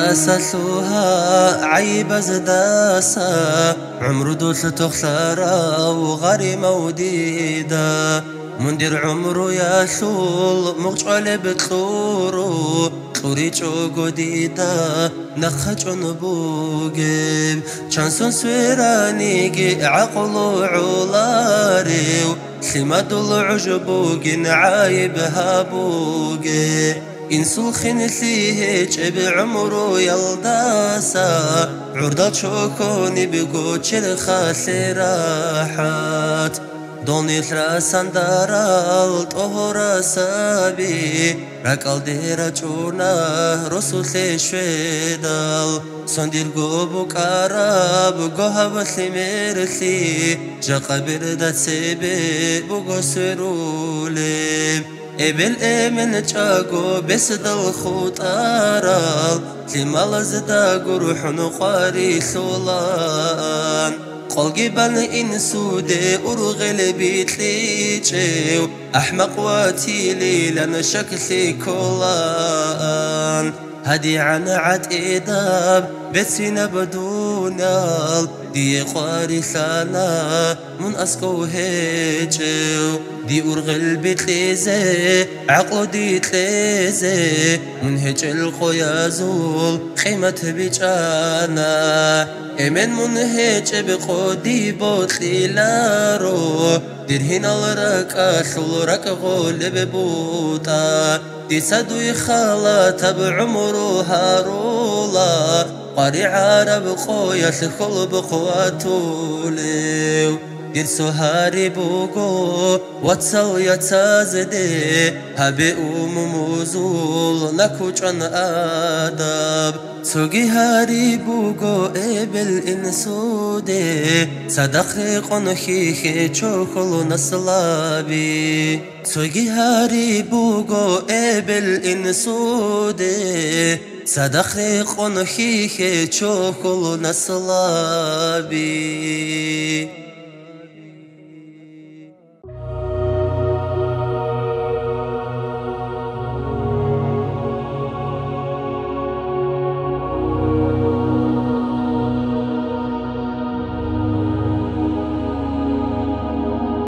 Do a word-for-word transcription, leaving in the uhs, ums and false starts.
أساسوها عيب زداسا عمرو دوث تخسارا وغاري موديدا مندير عمرو يا شول مقشل بتلورو طوريچو قديدا نخجن بوغيب شانسون سويرانيجي عقلو عولاريو سماد العجبوغين عايب هابوغي إنسو خنسيه بعمرو يلداسا عرضات شوكوني بقوتش الخاسراحات دوني ثراسان دارال طهورا سابي راكال ديرا جونا رسول شويدال صندير قوبو كاراب قوها بسميرسي جاقبر دات سيبي بقو سرولي إبل إمن تشاقو بسدل خوطارال لمال زدا قروح نقاري سولان قلقي بان إنسودي أرغل بيتليجيو أحمق واتيلي لن شكلي كولان هدي عن عد إداب بيتسينا بدونال دي قاري ثانا من أسكو هيجيو دي أرغل بيتليزي عقلو دي تليزي من هيج القويا زول خيمة بيجانا إمن من هيج بقودي بوتلي لارو دير هنا الركا شول ركا غول ببوتا دي سدو يخالات بعمرو هارولا قاري عرب قويا سخل بقواتوليو دير سهاري بوغو واتسل يتازدي هبي أم موزول نكوچان آداب سوغي هاري بوغو إبل إنسودي صدقي قنخي چوخلو نسلابي سوغي هاري بوغو إبل إنسودي صدقي قنخي چوخلو نسلابي